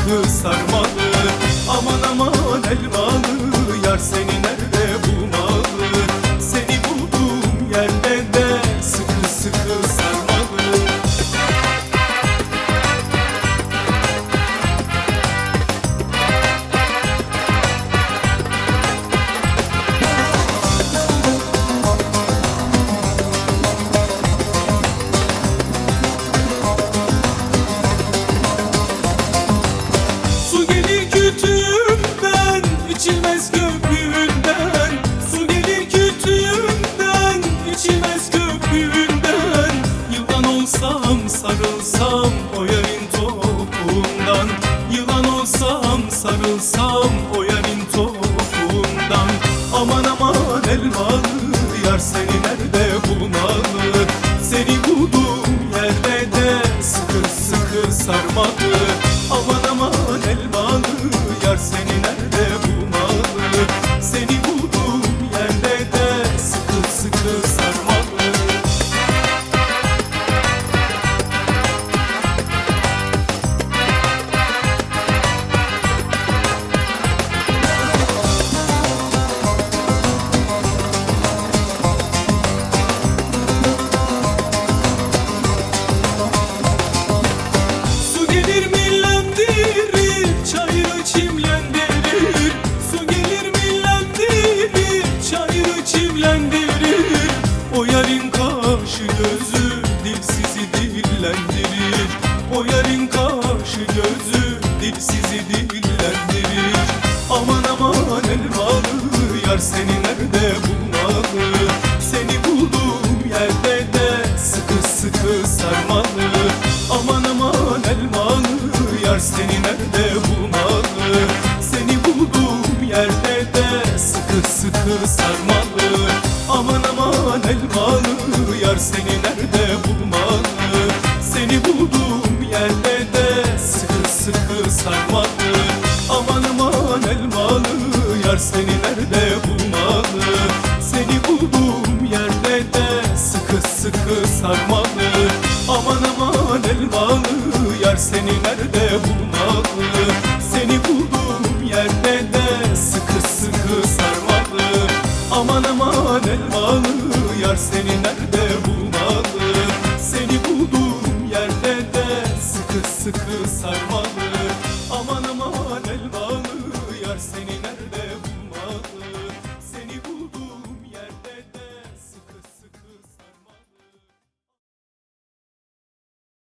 sıkı sarmalı. Aman aman elmalı, yar seni nerede bulmalı? Seni bulduğum yerde de sıkı sıkı sarmalı. İçilmez köpüğünden, su gelir kütüğünden, içilmez köpüğünden. Yılan olsam sarılsam o yarın topuğundan, yılan olsam sarılsam o yarın topuğundan. Aman aman elmalı, yar seni nerede bulmalı? Seni bulduğum yerde de sıkı sıkı sarmalı. Aman aman elmalı, yar seni nerede bulmalı? Seni bulduğum yerde de sıkı sıkı sarmalı. Su gelir millendirir, çayırı çimlendirir. Su gelir millendirir, çayırı çimlendirir. O yarın kaşı gözü dilsizi dillendirir. O yarın kaşı gözü dilsizi dillendirir. Aman aman elmalı, yar seni nerede bulmalı? Seni bulduğum yerde de sıkı sıkı sarmalı. Aman aman elmalı, yar seni nerede bulmalı? Seni bulduğum yerde de sıkı sıkı sarmalı. Aman aman elmalı, yar seni nerede bulmalı? Seni bulduğum yerde de sıkı sıkı sarmalı. Aman aman elmalı, yar seni nerede bulmalı? Seni bulduğum yerde de sıkı sıkı sarmalı. Aman aman elmalı, yar seni nerede bulmalı? Seni bulduğum yerde de sıkı sıkı sarmalı. Aman aman elmalı, yar seni nerede bulmalı? Seni bulduğum yerde de sıkı sıkı sarmalı.